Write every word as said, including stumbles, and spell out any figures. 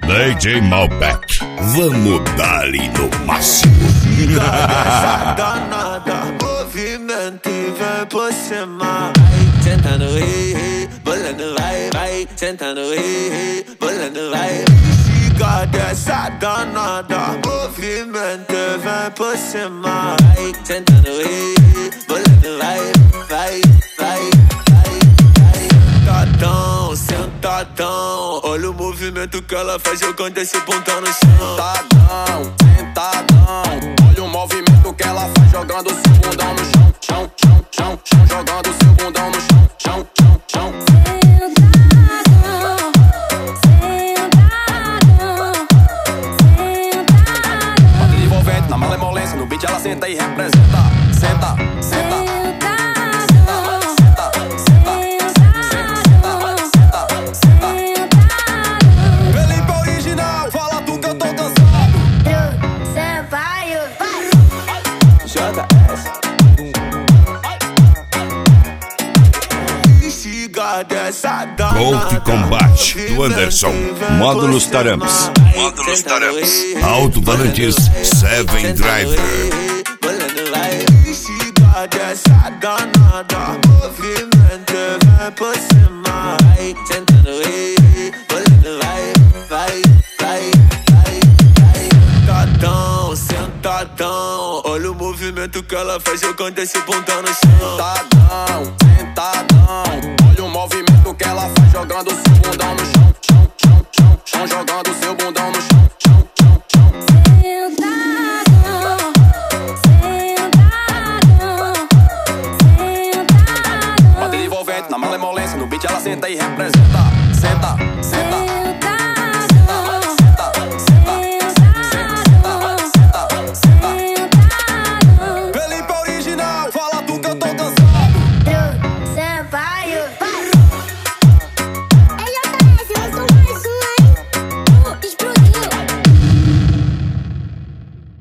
D J Malbec, vamos dar-lhe no máximo. Essa danada, movimento e vem por cima. Vai, sentando, ri, ri, bolando, vai, vai, sentando, ri, ri, bolando, vai. Chica dessa danada, movimento e vem por cima. Vai, sentando, ri, ri, bolando, vai, vai, vai, vai, vai. Sentadão, sentadão, olha o movimento que ela faz jogando esse bundão no chão. Sentadão, sentadão, olha o movimento que ela faz jogando seu bundão no chão, chão, chão, chão, chão, jogando seu bundão no chão, chão, chão, chão. Sentadão, sentadão, sentadão. Bate envolvente na malemolência, no beat ela senta e representa. Senta, senta. Golf Combate do Anderson, Módulos Tarampes, Módulos Tarampes, Alto Valantes, Seven Driver. Dessa danada, movimento vem por cima. Vai, sentando, ri, ri, bolando, vai, vai, vai, vai, vai. Sentadão, sentadão, olha o movimento que ela faz jogando esse bundão no chão. Sentadão, sentadão, olha o movimento que ela faz jogando